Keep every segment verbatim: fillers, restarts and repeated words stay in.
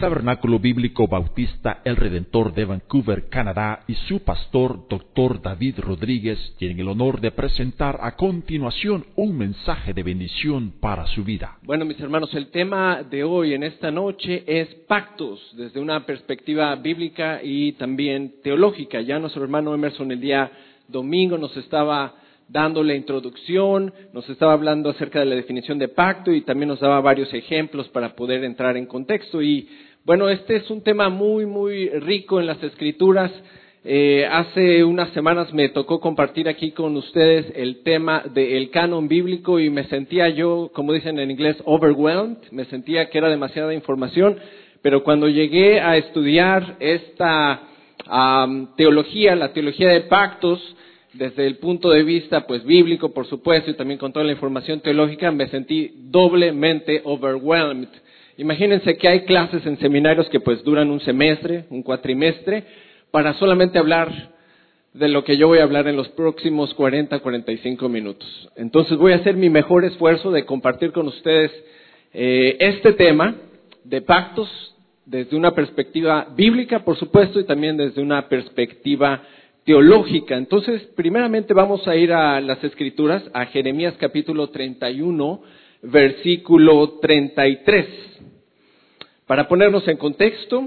Tabernáculo Bíblico Bautista El Redentor de Vancouver, Canadá, y su pastor, doctor David Rodríguez, tienen el honor de presentar a continuación un mensaje de bendición para su vida. Bueno, mis hermanos, el tema de hoy en esta noche es pactos, desde una perspectiva bíblica y también teológica. Ya nuestro hermano Emerson el día domingo nos estaba dando la introducción, nos estaba hablando acerca de la definición de pacto y también nos daba varios ejemplos para poder entrar en contexto. Y bueno, este es un tema muy, muy rico en las Escrituras. Eh, hace unas semanas me tocó compartir aquí con ustedes el tema del canon bíblico y me sentía yo, como dicen en inglés, overwhelmed. Me sentía que era demasiada información, pero cuando llegué a estudiar esta um, teología, la teología de pactos, desde el punto de vista pues bíblico, por supuesto, y también con toda la información teológica, me sentí doblemente overwhelmed. Imagínense que hay clases en seminarios que pues duran un semestre, un cuatrimestre, para solamente hablar de lo que yo voy a hablar en los próximos cuarenta, cuarenta y cinco minutos. Entonces voy a hacer mi mejor esfuerzo de compartir con ustedes eh, este tema de pactos desde una perspectiva bíblica, por supuesto, y también desde una perspectiva teológica. Entonces, primeramente vamos a ir a las Escrituras, a Jeremías capítulo treinta y uno, versículo treinta y tres, para ponernos en contexto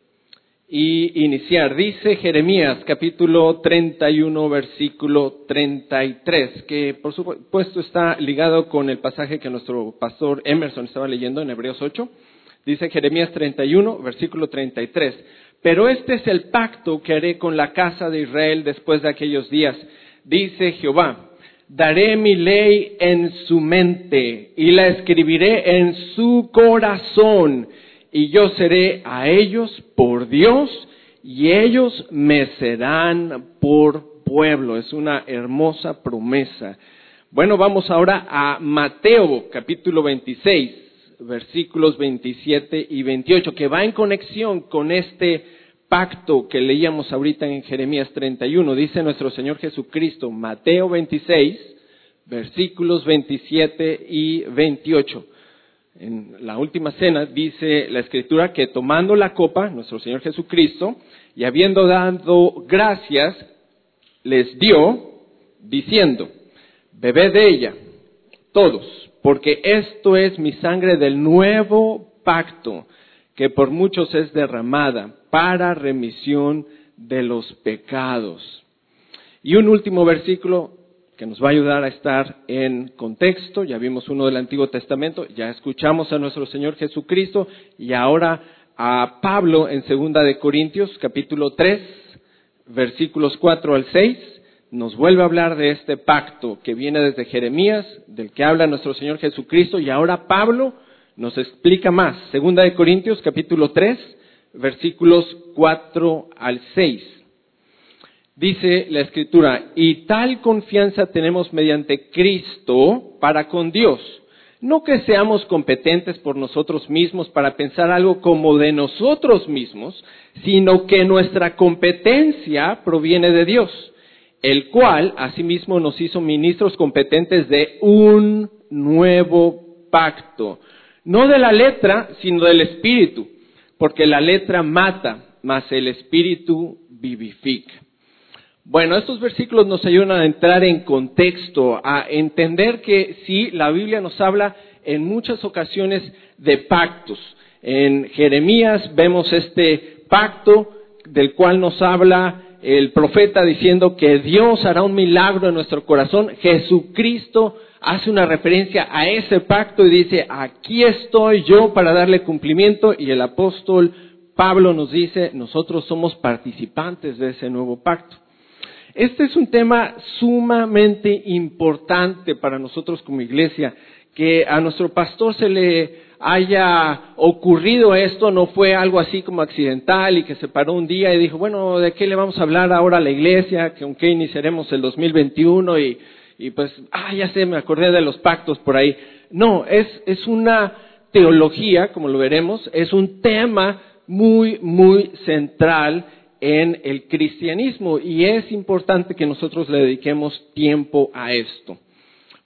y iniciar. Dice Jeremías capítulo treinta y uno, versículo treinta y tres, que por supuesto está ligado con el pasaje que nuestro pastor Emerson estaba leyendo en Hebreos ocho. Dice Jeremías treinta y uno, versículo treinta y tres. Pero este es el pacto que haré con la casa de Israel después de aquellos días, dice Jehová. Daré mi ley en su mente y la escribiré en su corazón, y yo seré a ellos por Dios y ellos me serán por pueblo. Es una hermosa promesa. Bueno, vamos ahora a Mateo capítulo veintiséis. Versículos veintisiete y veintiocho, que va en conexión con este pacto que leíamos ahorita en Jeremías treinta y uno. Dice nuestro Señor Jesucristo, Mateo veintiséis, versículos veintisiete y veintiocho. En la última cena dice la Escritura que tomando la copa, nuestro Señor Jesucristo, y habiendo dado gracias, les dio, diciendo, bebed de ella, todos, porque esto es mi sangre del nuevo pacto, que por muchos es derramada para remisión de los pecados. Y un último versículo que nos va a ayudar a estar en contexto. Ya vimos uno del Antiguo Testamento, ya escuchamos a nuestro Señor Jesucristo y ahora a Pablo en Segunda de Corintios, capítulo tres, versículos cuatro al seis. Nos vuelve a hablar de este pacto que viene desde Jeremías, del que habla nuestro Señor Jesucristo, y ahora Pablo nos explica más. Segunda de Corintios, capítulo tres, versículos cuatro al seis. Dice la Escritura, y tal confianza tenemos mediante Cristo para con Dios. No que seamos competentes por nosotros mismos para pensar algo como de nosotros mismos, sino que nuestra competencia proviene de Dios, el cual asimismo nos hizo ministros competentes de un nuevo pacto. No de la letra, sino del Espíritu, porque la letra mata, mas el Espíritu vivifica. Bueno, estos versículos nos ayudan a entrar en contexto, a entender que sí, la Biblia nos habla en muchas ocasiones de pactos. En Jeremías vemos este pacto del cual nos habla el profeta diciendo que Dios hará un milagro en nuestro corazón. Jesucristo hace una referencia a ese pacto y dice, aquí estoy yo para darle cumplimiento. Y el apóstol Pablo nos dice, nosotros somos participantes de ese nuevo pacto. Este es un tema sumamente importante para nosotros como iglesia. Que a nuestro pastor se le haya ocurrido esto, no fue algo así como accidental y que se paró un día y dijo, bueno, ¿de qué le vamos a hablar ahora a la iglesia? Que aunque iniciaremos el dos mil veintiuno y, y pues, ah, ya sé, me acordé de los pactos por ahí. No, es, es una teología, como lo veremos, es un tema muy, muy central en el cristianismo y es importante que nosotros le dediquemos tiempo a esto.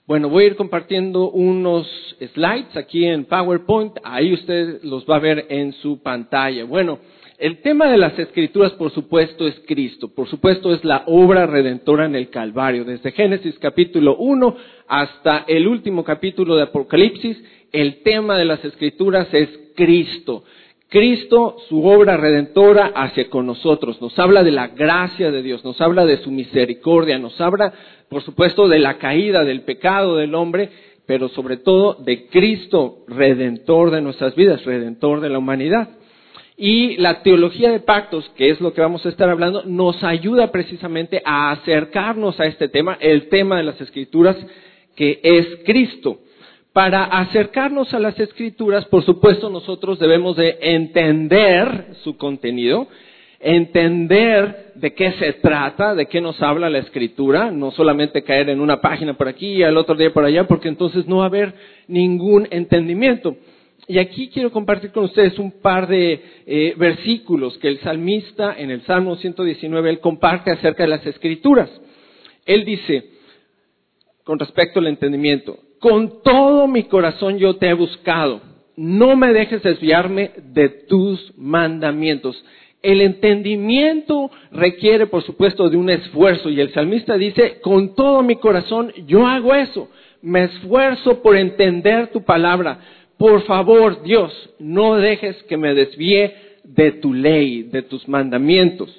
Bueno, voy a ir compartiendo unos slides aquí en PowerPoint, ahí usted los va a ver en su pantalla. Bueno, el tema de las Escrituras, por supuesto, es Cristo, por supuesto es la obra redentora en el Calvario. Desde Génesis capítulo uno hasta el último capítulo de Apocalipsis, el tema de las Escrituras es Cristo. Cristo, su obra redentora hacia con nosotros, nos habla de la gracia de Dios, nos habla de su misericordia, nos habla, por supuesto, de la caída, del pecado del hombre, pero sobre todo de Cristo, redentor de nuestras vidas, redentor de la humanidad. Y la teología de pactos, que es lo que vamos a estar hablando, nos ayuda precisamente a acercarnos a este tema, el tema de las Escrituras, que es Cristo. Para acercarnos a las Escrituras, por supuesto, nosotros debemos de entender su contenido, entender de qué se trata, de qué nos habla la Escritura, no solamente caer en una página por aquí y al otro día por allá, porque entonces no va a haber ningún entendimiento. Y aquí quiero compartir con ustedes un par de eh, versículos que el salmista en el Salmo ciento diecinueve, él comparte acerca de las Escrituras. Él dice, con respecto al entendimiento, con todo mi corazón yo te he buscado, no me dejes desviarme de tus mandamientos. El entendimiento requiere, por supuesto, de un esfuerzo, y el salmista dice, con todo mi corazón yo hago eso, me esfuerzo por entender tu palabra. Por favor, Dios, no dejes que me desvíe de tu ley, de tus mandamientos.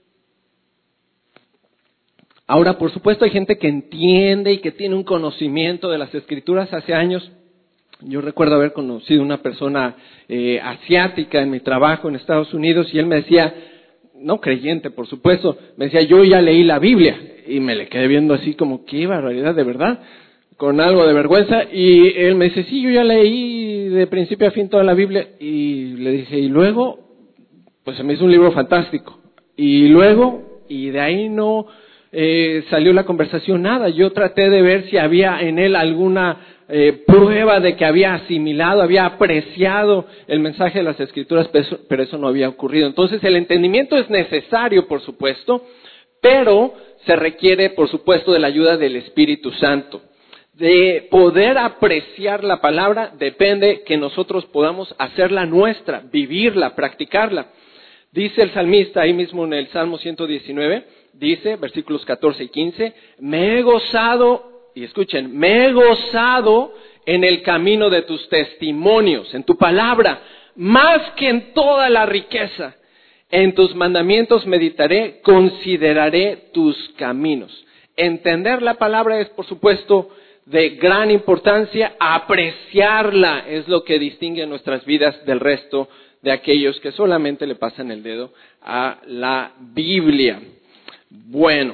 Ahora, por supuesto, hay gente que entiende y que tiene un conocimiento de las Escrituras. Hace años, yo recuerdo haber conocido una persona eh, asiática en mi trabajo en Estados Unidos, y él me decía, no creyente, por supuesto, me decía, yo ya leí la Biblia, y me le quedé viendo así como, qué barbaridad, de verdad, con algo de vergüenza, y él me dice, sí, yo ya leí de principio a fin toda la Biblia, y le dije, y luego, pues se me hizo un libro fantástico, y luego, y de ahí no... Eh, salió la conversación, nada. Yo traté de ver si había en él alguna eh, prueba de que había asimilado, había apreciado el mensaje de las Escrituras, pero eso, pero eso no había ocurrido. Entonces el entendimiento es necesario, por supuesto, pero se requiere, por supuesto, de la ayuda del Espíritu Santo. De poder apreciar la palabra depende que nosotros podamos hacerla nuestra, vivirla, practicarla. Dice el salmista ahí mismo en el Salmo ciento diecinueve, dice, versículos catorce y quince, me he gozado, y escuchen, me he gozado en el camino de tus testimonios, en tu palabra, más que en toda la riqueza. En tus mandamientos meditaré, consideraré tus caminos. Entender la palabra es, por supuesto, de gran importancia. Apreciarla es lo que distingue nuestras vidas del resto de aquellos que solamente le pasan el dedo a la Biblia. Bueno,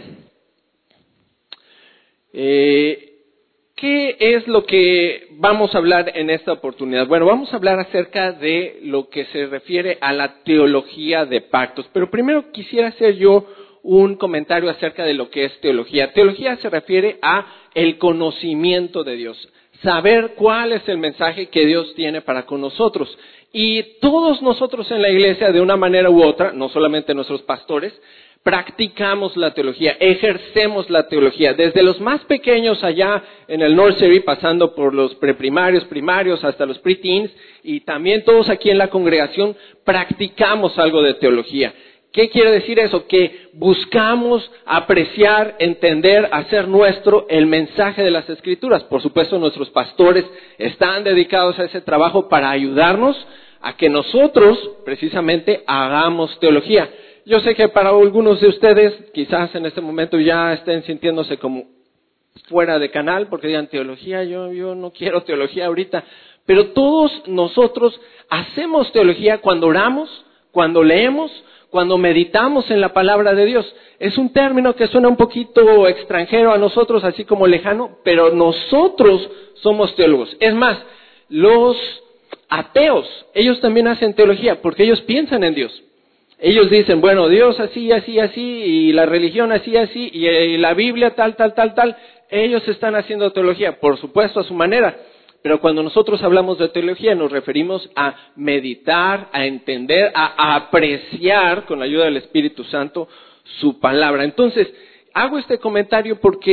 eh, ¿qué es lo que vamos a hablar en esta oportunidad? Bueno, vamos a hablar acerca de lo que se refiere a la teología de pactos, pero primero quisiera hacer yo un comentario acerca de lo que es teología. Teología se refiere a el conocimiento de Dios, saber cuál es el mensaje que Dios tiene para con nosotros. Y todos nosotros en la iglesia, de una manera u otra, no solamente nuestros pastores, practicamos la teología, ejercemos la teología, desde los más pequeños allá en el nursery, pasando por los preprimarios, primarios, hasta los preteens, y también todos aquí en la congregación practicamos algo de teología. ¿Qué quiere decir eso? Que buscamos apreciar, entender, hacer nuestro el mensaje de las Escrituras. Por supuesto, nuestros pastores están dedicados a ese trabajo para ayudarnos a que nosotros, precisamente, hagamos teología. Yo sé que para algunos de ustedes, quizás en este momento ya estén sintiéndose como fuera de canal, porque digan teología, yo, yo no quiero teología ahorita. Pero todos nosotros hacemos teología cuando oramos, cuando leemos, cuando meditamos en la palabra de Dios. Es un término que suena un poquito extranjero a nosotros, así como lejano, pero nosotros somos teólogos. Es más, los ateos, ellos también hacen teología, porque ellos piensan en Dios. Ellos dicen, bueno, Dios así, así, así, y la religión así, así, y la Biblia tal, tal, tal, tal. Ellos están haciendo teología, por supuesto, a su manera. Pero cuando nosotros hablamos de teología nos referimos a meditar, a entender, a apreciar con la ayuda del Espíritu Santo su palabra. Entonces, hago este comentario porque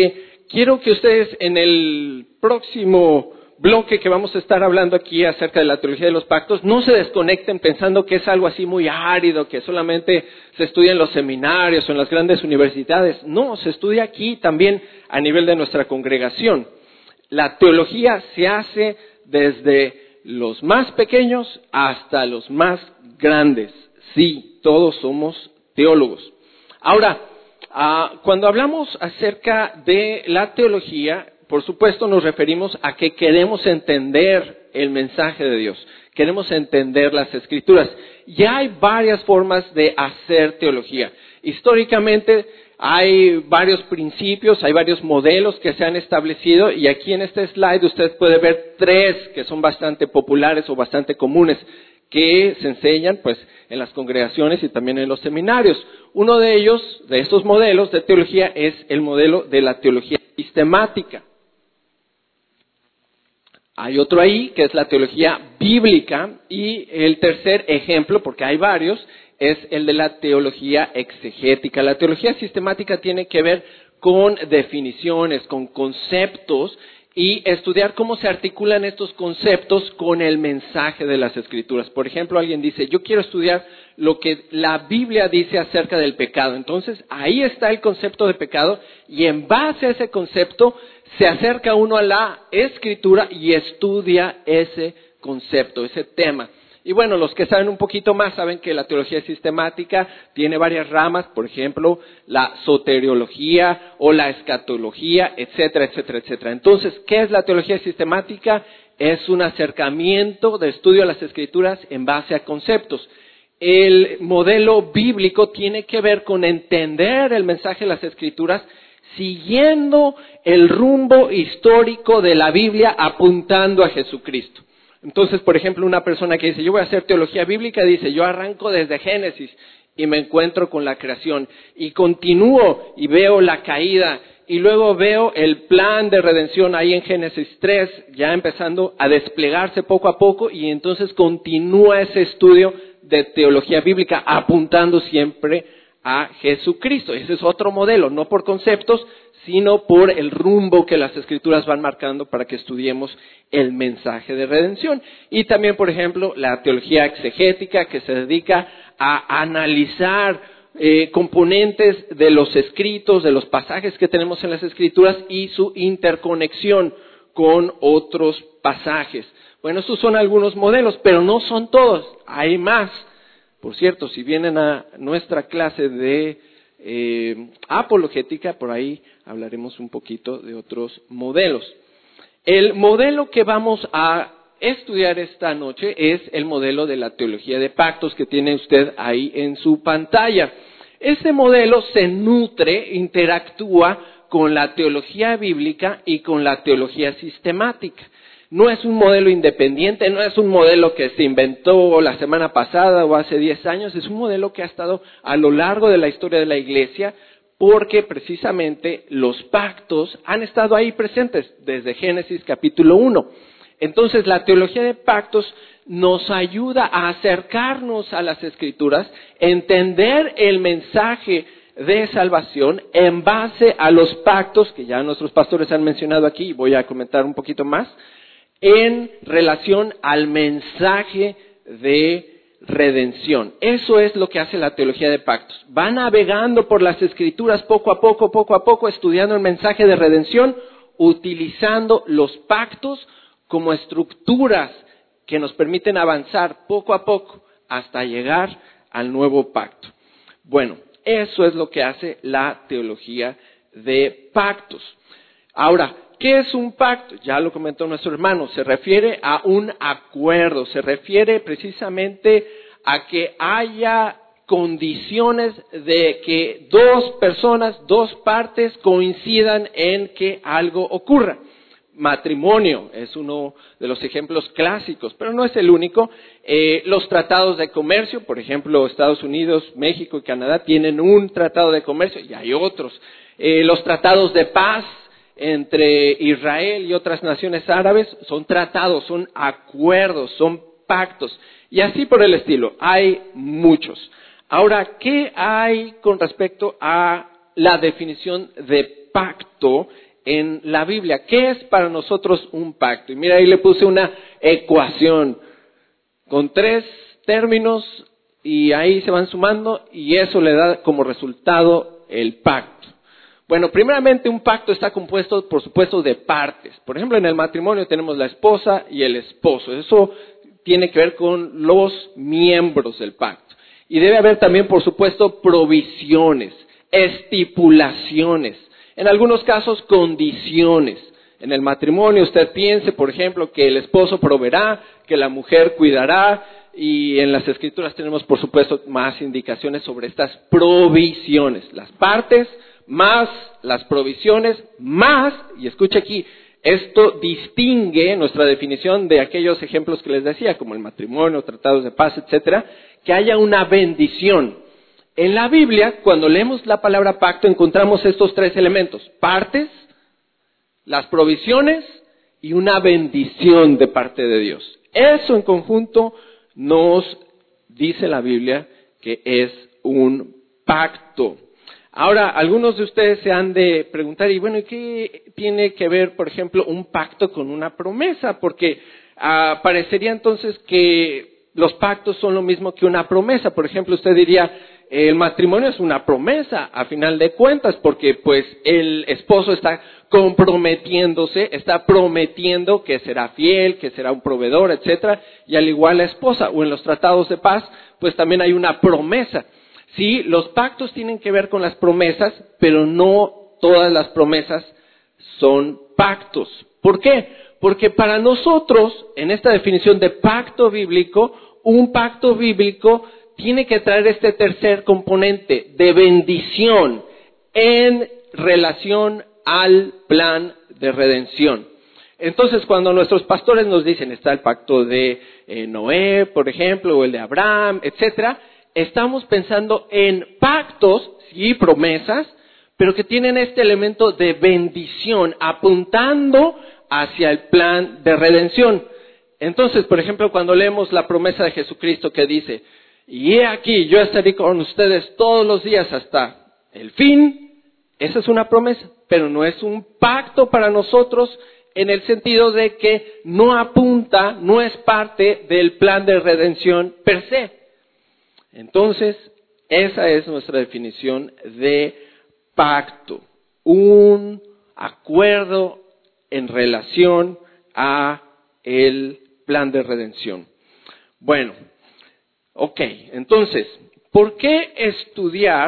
quiero que ustedes en el próximo bloque que vamos a estar hablando aquí acerca de la teología de los pactos, no se desconecten pensando que es algo así muy árido, que solamente se estudia en los seminarios o en las grandes universidades. No, se estudia aquí también a nivel de nuestra congregación. La teología se hace desde los más pequeños hasta los más grandes. Sí, todos somos teólogos. Ahora, uh, cuando hablamos acerca de la teología, por supuesto nos referimos a que queremos entender el mensaje de Dios, queremos entender las Escrituras. Ya hay varias formas de hacer teología. Históricamente hay varios principios, hay varios modelos que se han establecido y aquí en este slide usted puede ver tres que son bastante populares o bastante comunes que se enseñan pues en las congregaciones y también en los seminarios. Uno de ellos, de estos modelos de teología, es el modelo de la teología sistemática. Hay otro ahí que es la teología bíblica y el tercer ejemplo, porque hay varios, es el de la teología exegética. La teología sistemática tiene que ver con definiciones, con conceptos y estudiar cómo se articulan estos conceptos con el mensaje de las Escrituras. Por ejemplo, alguien dice, yo quiero estudiar lo que la Biblia dice acerca del pecado. Entonces, ahí está el concepto de pecado y en base a ese concepto se acerca uno a la Escritura y estudia ese concepto, ese tema. Y bueno, los que saben un poquito más saben que la teología sistemática tiene varias ramas, por ejemplo, la soteriología o la escatología, etcétera, etcétera, etcétera. Entonces, ¿qué es la teología sistemática? Es un acercamiento de estudio a las Escrituras en base a conceptos. El modelo bíblico tiene que ver con entender el mensaje de las Escrituras siguiendo el rumbo histórico de la Biblia apuntando a Jesucristo. Entonces, por ejemplo, una persona que dice, yo voy a hacer teología bíblica, dice, yo arranco desde Génesis y me encuentro con la creación y continúo y veo la caída y luego veo el plan de redención ahí en Génesis tres, ya empezando a desplegarse poco a poco y entonces continúa ese estudio de teología bíblica apuntando siempre a Jesucristo. Ese es otro modelo, no por conceptos, sino por el rumbo que las Escrituras van marcando para que estudiemos el mensaje de redención. Y también, por ejemplo, la teología exegética, que se dedica a analizar eh, componentes de los escritos, de los pasajes que tenemos en las Escrituras y su interconexión con otros pasajes. Bueno, estos son algunos modelos, pero no son todos, hay más. Por cierto, si vienen a nuestra clase de eh, apologética, por ahí hablaremos un poquito de otros modelos. El modelo que vamos a estudiar esta noche es el modelo de la teología de pactos que tiene usted ahí en su pantalla. Este modelo se nutre, interactúa con la teología bíblica y con la teología sistemática. No es un modelo independiente, no es un modelo que se inventó la semana pasada o hace diez años, es un modelo que ha estado a lo largo de la historia de la Iglesia porque precisamente los pactos han estado ahí presentes desde Génesis capítulo uno. Entonces la teología de pactos nos ayuda a acercarnos a las Escrituras, entender el mensaje de salvación en base a los pactos que ya nuestros pastores han mencionado aquí, y voy a comentar un poquito más, en relación al mensaje de redención. Eso es lo que hace la teología de pactos. Va navegando por las Escrituras poco a poco, poco a poco, estudiando el mensaje de redención, utilizando los pactos como estructuras que nos permiten avanzar poco a poco hasta llegar al nuevo pacto. Bueno, eso es lo que hace la teología de pactos. Ahora, ¿qué es un pacto? Ya lo comentó nuestro hermano, se refiere a un acuerdo, se refiere precisamente a que haya condiciones de que dos personas, dos partes coincidan en que algo ocurra. Matrimonio es uno de los ejemplos clásicos, pero no es el único. Eh, los tratados de comercio, por ejemplo, Estados Unidos, México y Canadá tienen un tratado de comercio y hay otros. Eh, los tratados de paz entre Israel y otras naciones árabes son tratados, son acuerdos, son pactos y así por el estilo. Hay muchos. Ahora, ¿qué hay con respecto a la definición de pacto en la Biblia. ¿Qué es para nosotros un pacto? Y mira, ahí le puse una ecuación con tres términos y ahí se van sumando y eso le da como resultado el pacto. Bueno, primeramente un pacto está compuesto, por supuesto, de partes. Por ejemplo, en el matrimonio tenemos la esposa y el esposo. Eso tiene que ver con los miembros del pacto. Y debe haber también, por supuesto, provisiones, estipulaciones, en algunos casos condiciones. En el matrimonio usted piense, por ejemplo, que el esposo proveerá, que la mujer cuidará, y en las Escrituras tenemos, por supuesto, más indicaciones sobre estas provisiones. Las partes, más las provisiones, más, y escuche aquí, esto distingue nuestra definición de aquellos ejemplos que les decía, como el matrimonio, tratados de paz, etcétera, que haya una bendición. En la Biblia, cuando leemos la palabra pacto, encontramos estos tres elementos: partes, las provisiones y una bendición de parte de Dios. Eso en conjunto nos dice la Biblia que es un pacto. Ahora, algunos de ustedes se han de preguntar, y bueno, ¿y qué tiene que ver, por ejemplo, un pacto con una promesa? Porque uh, parecería entonces que los pactos son lo mismo que una promesa. Por ejemplo, usted diría, el matrimonio es una promesa, a final de cuentas, porque pues el esposo está comprometiéndose, está prometiendo que será fiel, que será un proveedor, etcétera, y al igual la esposa, o en los tratados de paz, pues también hay una promesa. Sí, los pactos tienen que ver con las promesas, pero no todas las promesas son pactos. ¿Por qué? Porque para nosotros, en esta definición de pacto bíblico, un pacto bíblico tiene que traer este tercer componente de bendición en relación al plan de redención. Entonces, cuando nuestros pastores nos dicen, está el pacto de eh, Noé, por ejemplo, o el de Abraham, etcétera, estamos pensando en pactos, sí, promesas, pero que tienen este elemento de bendición, apuntando hacia el plan de redención. Entonces, por ejemplo, cuando leemos la promesa de Jesucristo que dice, y he aquí, yo estaré con ustedes todos los días hasta el fin, esa es una promesa, pero no es un pacto para nosotros en el sentido de que no apunta, no es parte del plan de redención per se. Entonces, esa es nuestra definición de pacto, un acuerdo en relación a el plan de redención. Bueno, ok, entonces, ¿por qué estudiar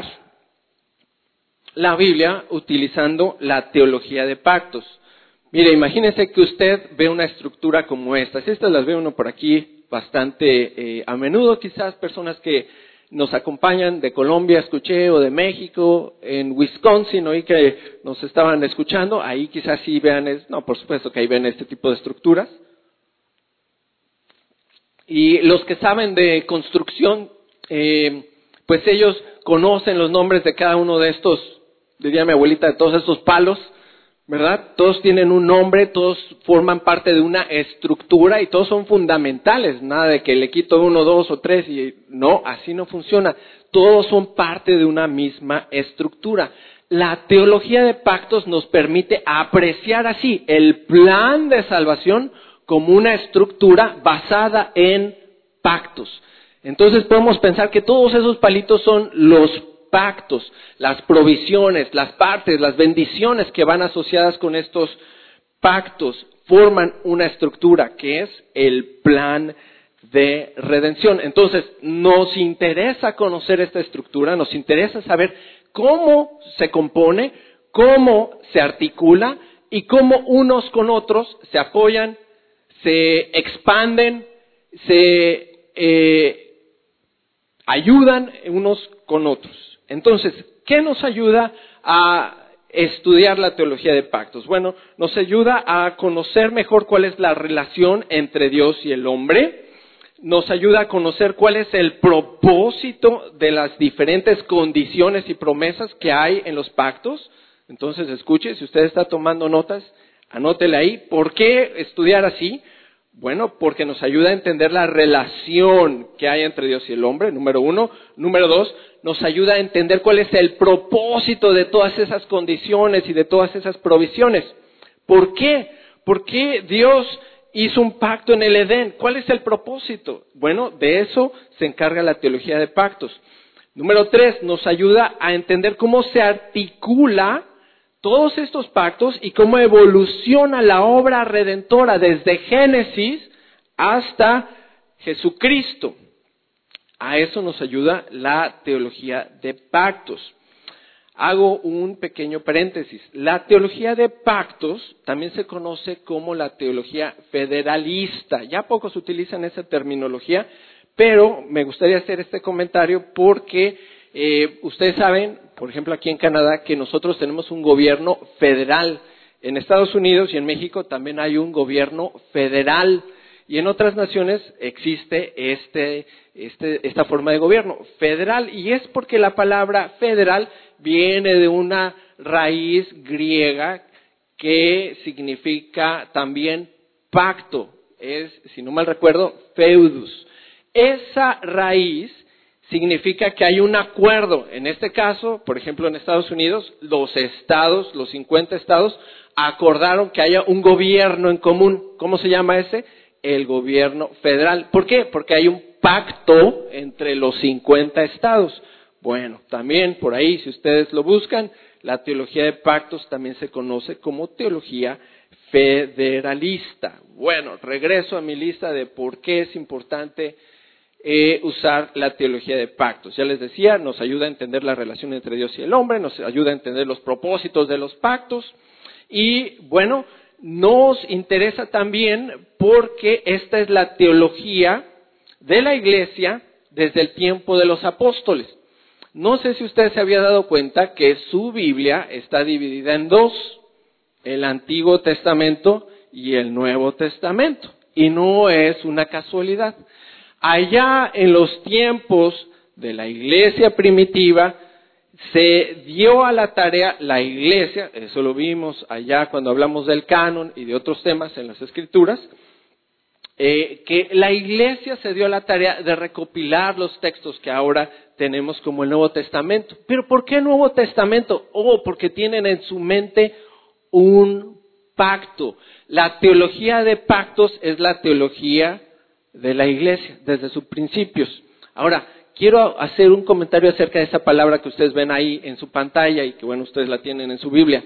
la Biblia utilizando la teología de pactos? Mire, imagínese que usted ve una estructura como esta. Estas las ve uno por aquí bastante eh, a menudo, quizás personas que nos acompañan de Colombia, escuché, o de México, en Wisconsin, oí que nos estaban escuchando, ahí quizás sí vean, es, no, por supuesto que ahí ven este tipo de estructuras. Y los que saben de construcción, eh, pues ellos conocen los nombres de cada uno de estos, diría mi abuelita, de todos estos palos, ¿verdad? Todos tienen un nombre, todos forman parte de una estructura y todos son fundamentales. Nada de que le quito uno, dos o tres y no, así no funciona. Todos son parte de una misma estructura. La teología de pactos nos permite apreciar así el plan de salvación como una estructura basada en pactos. Entonces podemos pensar que todos esos palitos son los pactos, las provisiones, las partes, las bendiciones que van asociadas con estos pactos forman una estructura que es el plan de redención. Entonces, nos interesa conocer esta estructura, nos interesa saber cómo se compone, cómo se articula y cómo unos con otros se apoyan, se expanden, se eh, ayudan unos con otros. Entonces, ¿qué nos ayuda a estudiar la teología de pactos? Bueno, nos ayuda a conocer mejor cuál es la relación entre Dios y el hombre, nos ayuda a conocer cuál es el propósito de las diferentes condiciones y promesas que hay en los pactos. Entonces, escuche, si usted está tomando notas, anótele ahí. ¿Por qué estudiar así? Bueno, porque nos ayuda a entender la relación que hay entre Dios y el hombre, número uno. Número dos, nos ayuda a entender cuál es el propósito de todas esas condiciones y de todas esas provisiones. ¿Por qué? ¿Por qué Dios hizo un pacto en el Edén? ¿Cuál es el propósito? Bueno, de eso se encarga la teología de pactos. Número tres, nos ayuda a entender cómo se articula todos estos pactos y cómo evoluciona la obra redentora desde Génesis hasta Jesucristo. A eso nos ayuda la teología de pactos. Hago un pequeño paréntesis. La teología de pactos también se conoce como la teología federalista. Ya pocos utilizan esa terminología, pero me gustaría hacer este comentario porque eh, ustedes saben, por ejemplo aquí en Canadá, que nosotros tenemos un gobierno federal. En Estados Unidos y en México también hay un gobierno federal. Y en otras naciones existe este, este, esta forma de gobierno federal. Y es porque la palabra federal viene de una raíz griega que significa también pacto. Es, si no mal recuerdo, feudus. Esa raíz significa que hay un acuerdo. En este caso, por ejemplo, en Estados Unidos, los estados, los cincuenta estados, acordaron que haya un gobierno en común. ¿Cómo se llama ese? El gobierno federal. ¿Por qué? Porque hay un pacto entre los cincuenta estados. Bueno, también por ahí, si ustedes lo buscan, la teología de pactos también se conoce como teología federalista. Bueno, regreso a mi lista de por qué es importante eh, usar la teología de pactos. Ya les decía, nos ayuda a entender la relación entre Dios y el hombre, nos ayuda a entender los propósitos de los pactos y, bueno, nos interesa también porque esta es la teología de la iglesia desde el tiempo de los apóstoles. No sé si usted se había dado cuenta que su Biblia está dividida en dos, el Antiguo Testamento y el Nuevo Testamento. Y no es una casualidad. Allá en los tiempos de la iglesia primitiva, se dio a la tarea la iglesia, eso lo vimos allá cuando hablamos del canon y de otros temas en las escrituras, eh, que la iglesia se dio a la tarea de recopilar los textos que ahora tenemos como el Nuevo Testamento. ¿Pero por qué Nuevo Testamento? Oh, porque tienen en su mente un pacto. La teología de pactos es la teología de la iglesia desde sus principios. Ahora, quiero hacer un comentario acerca de esa palabra que ustedes ven ahí en su pantalla y que bueno, ustedes la tienen en su Biblia.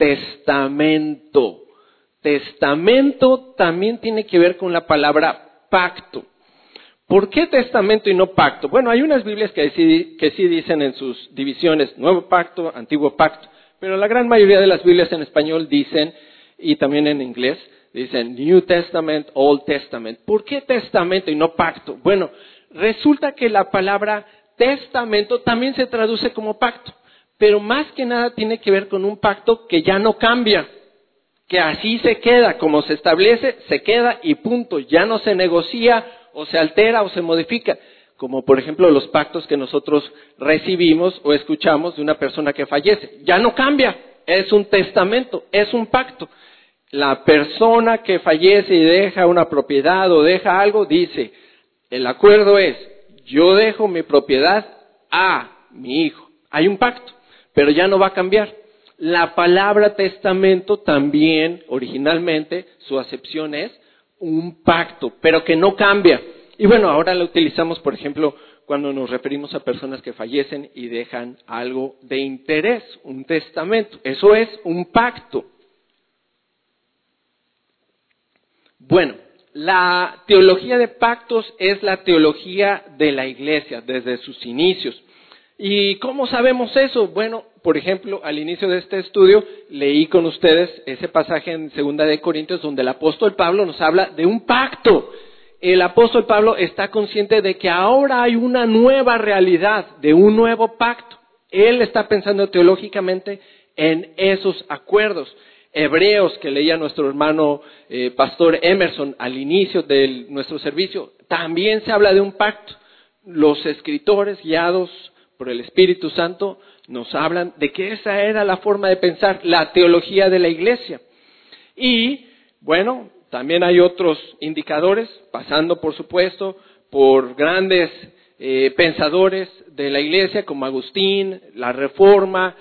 Testamento. Testamento también tiene que ver con la palabra pacto. ¿Por qué testamento y no pacto? Bueno, hay unas Biblias que sí, que sí dicen en sus divisiones Nuevo Pacto, Antiguo Pacto, pero la gran mayoría de las Biblias en español dicen, y también en inglés, dicen New Testament, Old Testament. ¿Por qué testamento y no pacto? Bueno, resulta que la palabra testamento también se traduce como pacto, pero más que nada tiene que ver con un pacto que ya no cambia, que así se queda, como se establece, se queda y punto, ya no se negocia o se altera o se modifica, como por ejemplo los pactos que nosotros recibimos o escuchamos de una persona que fallece, ya no cambia, es un testamento, es un pacto. La persona que fallece y deja una propiedad o deja algo, dice, el acuerdo es, yo dejo mi propiedad a mi hijo. Hay un pacto, pero ya no va a cambiar. La palabra testamento también, originalmente, su acepción es un pacto, pero que no cambia. Y bueno, ahora la utilizamos, por ejemplo, cuando nos referimos a personas que fallecen y dejan algo de interés, un testamento. Eso es un pacto. Bueno, la teología de pactos es la teología de la iglesia desde sus inicios. ¿Y cómo sabemos eso? Bueno, por ejemplo, al inicio de este estudio leí con ustedes ese pasaje en Segunda de Corintios donde el apóstol Pablo nos habla de un pacto. El apóstol Pablo está consciente de que ahora hay una nueva realidad, de un nuevo pacto. Él está pensando teológicamente en esos acuerdos. Hebreos, que leía nuestro hermano eh, pastor Emerson al inicio de nuestro servicio, también se habla de un pacto. Los escritores guiados por el Espíritu Santo nos hablan de que esa era la forma de pensar, la teología de la iglesia. Y, bueno, también hay otros indicadores, pasando por supuesto por grandes eh, pensadores de la Iglesia como Agustín, la Reforma,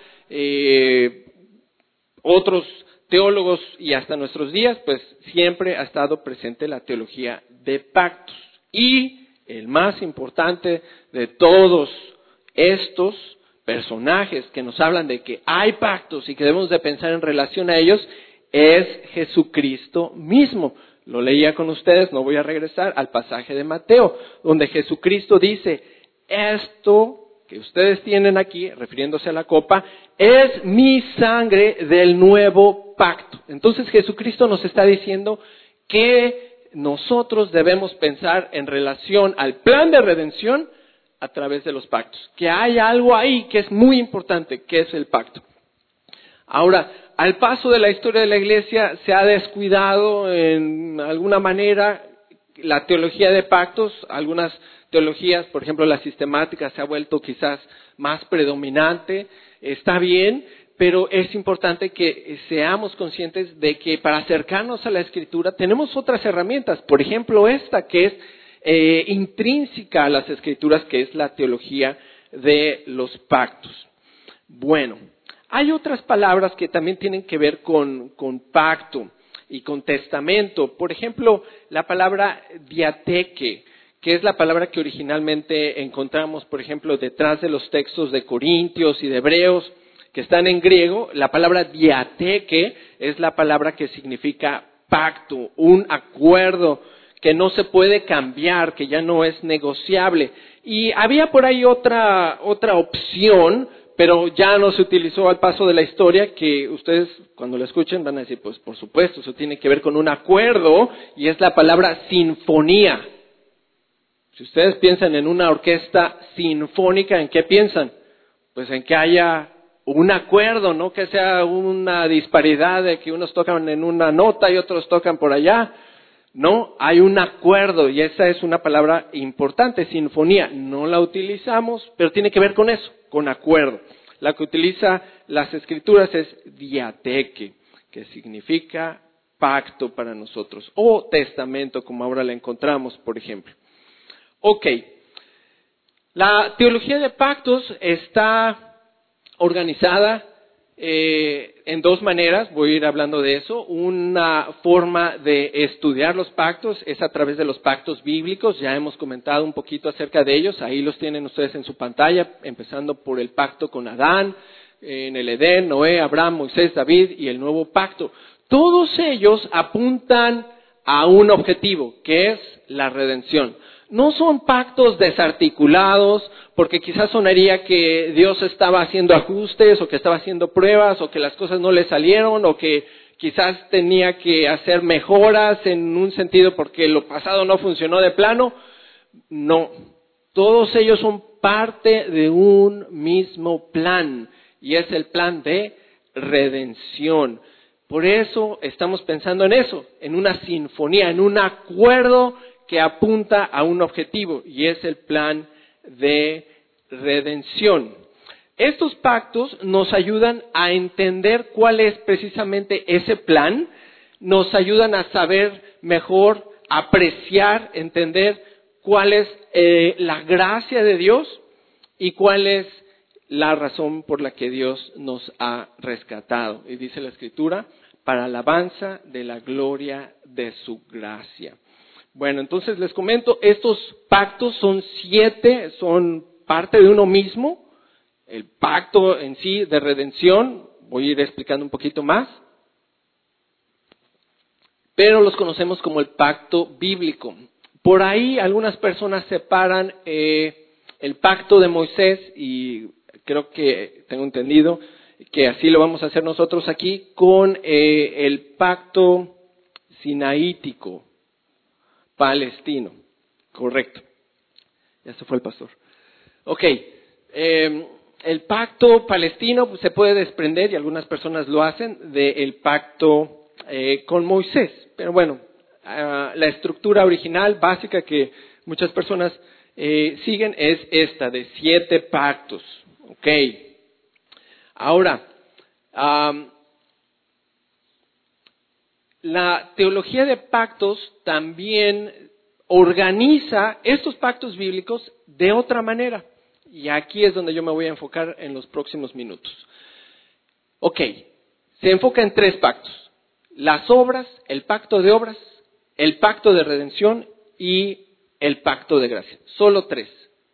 eh, otros teólogos y hasta nuestros días, pues siempre ha estado presente la teología de pactos. Y el más importante de todos estos personajes que nos hablan de que hay pactos y que debemos de pensar en relación a ellos es Jesucristo mismo. Lo leía con ustedes, no voy a regresar al pasaje de Mateo, donde Jesucristo dice, esto que ustedes tienen aquí, refiriéndose a la copa, es mi sangre del nuevo pacto. Entonces Jesucristo nos está diciendo que nosotros debemos pensar en relación al plan de redención a través de los pactos. Que hay algo ahí que es muy importante, que es el pacto. Ahora, al paso de la historia de la Iglesia se ha descuidado en alguna manera la teología de pactos. Algunas teologías, por ejemplo la sistemática, se ha vuelto quizás más predominante. Está bien, pero es importante que seamos conscientes de que para acercarnos a la Escritura tenemos otras herramientas. Por ejemplo, esta que es eh, intrínseca a las Escrituras, que es la teología de los pactos. Bueno, hay otras palabras que también tienen que ver con, con pacto y con testamento. Por ejemplo, la palabra diateque, que es la palabra que originalmente encontramos, por ejemplo, detrás de los textos de Corintios y de Hebreos, que están en griego. La palabra diateque es la palabra que significa pacto, un acuerdo que no se puede cambiar, que ya no es negociable. Y había por ahí otra, otra opción, pero ya no se utilizó al paso de la historia, que ustedes cuando lo escuchen van a decir, pues por supuesto, eso tiene que ver con un acuerdo, y es la palabra sinfonía. Si ustedes piensan en una orquesta sinfónica, ¿en qué piensan? Pues en que haya un acuerdo, no que sea una disparidad de que unos tocan en una nota y otros tocan por allá. No, hay un acuerdo, y esa es una palabra importante, sinfonía. No la utilizamos, pero tiene que ver con eso, con acuerdo. La que utiliza las Escrituras es diateque, que significa pacto para nosotros, o testamento, como ahora la encontramos, por ejemplo. Ok, la teología de pactos está organizada eh, en dos maneras, voy a ir hablando de eso. Una forma de estudiar los pactos es a través de los pactos bíblicos, ya hemos comentado un poquito acerca de ellos, ahí los tienen ustedes en su pantalla, empezando por el pacto con Adán, en el Edén, Noé, Abraham, Moisés, David y el nuevo pacto. Todos ellos apuntan a un objetivo, que es la redención. No son pactos desarticulados, porque quizás sonaría que Dios estaba haciendo ajustes, o que estaba haciendo pruebas, o que las cosas no le salieron, o que quizás tenía que hacer mejoras en un sentido porque lo pasado no funcionó de plano. No, todos ellos son parte de un mismo plan, y es el plan de redención. Por eso estamos pensando en eso, en una sinfonía, en un acuerdo que apunta a un objetivo, y es el plan de redención. Estos pactos nos ayudan a entender cuál es precisamente ese plan, nos ayudan a saber mejor, apreciar, entender cuál es eh, la gracia de Dios y cuál es la razón por la que Dios nos ha rescatado. Y dice la Escritura, para alabanza de la gloria de su gracia. Bueno, entonces les comento, estos pactos son siete, son parte de uno mismo. El pacto en sí de redención, voy a ir explicando un poquito más, pero los conocemos como el pacto bíblico. Por ahí algunas personas separan eh, el pacto de Moisés, y creo que tengo entendido que así lo vamos a hacer nosotros aquí, con eh, el pacto sinaítico palestino. Correcto. Ya se fue el pastor. Ok. Eh, el pacto palestino pues, se puede desprender, y algunas personas lo hacen, del pacto eh, con Moisés. Pero bueno, uh, la estructura original, básica, que muchas personas eh, siguen, es esta, de siete pactos. Ok. Ahora, um, La teología de pactos también organiza estos pactos bíblicos de otra manera. Y aquí es donde yo me voy a enfocar en los próximos minutos. Ok, se enfoca en tres pactos. Las obras, el pacto de obras, el pacto de redención y el pacto de gracia. Solo tres.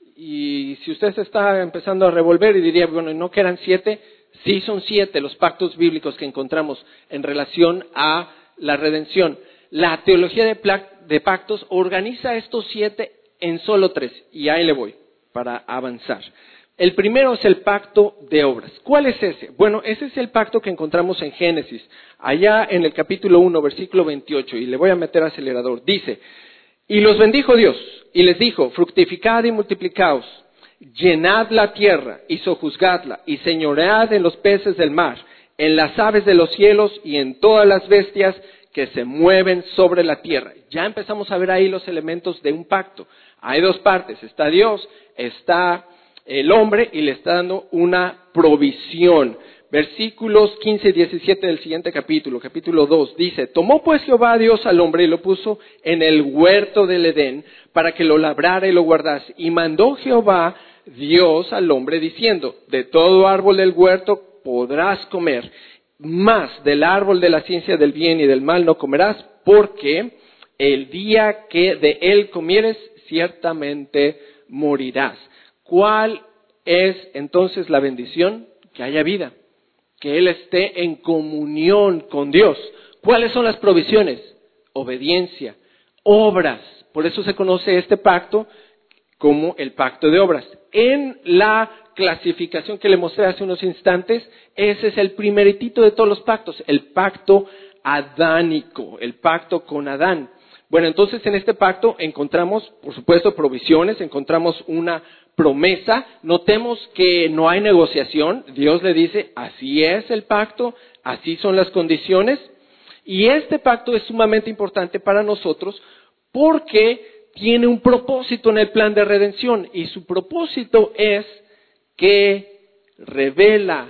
Y si usted se está empezando a revolver y diría, bueno, ¿no que eran siete? Sí, son siete los pactos bíblicos que encontramos en relación a la redención. La teología de, pla- de pactos organiza estos siete en solo tres. Y ahí le voy, para avanzar. El primero es el pacto de obras. ¿Cuál es ese? Bueno, ese es el pacto que encontramos en Génesis, allá en el capítulo uno, versículo veintiocho, y le voy a meter acelerador. Dice, y los bendijo Dios, y les dijo, fructificad y multiplicaos, llenad la tierra y sojuzgadla, y señoread en los peces del mar, en las aves de los cielos y en todas las bestias que se mueven sobre la tierra. Ya empezamos a ver ahí los elementos de un pacto. Hay dos partes, está Dios, está el hombre y le está dando una provisión. Versículos quince y diecisiete del siguiente capítulo, capítulo dos, dice, tomó pues Jehová Dios al hombre y lo puso en el huerto del Edén para que lo labrara y lo guardase. Y mandó Jehová Dios al hombre diciendo, de todo árbol del huerto podrás comer, mas del árbol de la ciencia del bien y del mal no comerás, porque el día que de él comieres ciertamente morirás. ¿Cuál es entonces la bendición? Que haya vida, que él esté en comunión con Dios. ¿Cuáles son las provisiones? Obediencia, obras. Por eso se conoce este pacto como el pacto de obras. En la clasificación que le mostré hace unos instantes, ese es el primeritito de todos los pactos, el pacto adánico, el pacto con Adán. Bueno, entonces en este pacto encontramos, por supuesto, provisiones, encontramos una promesa. Notemos que no hay negociación. Dios le dice, así es el pacto, así son las condiciones. Y este pacto es sumamente importante para nosotros porque tiene un propósito en el plan de redención. Y su propósito es que revela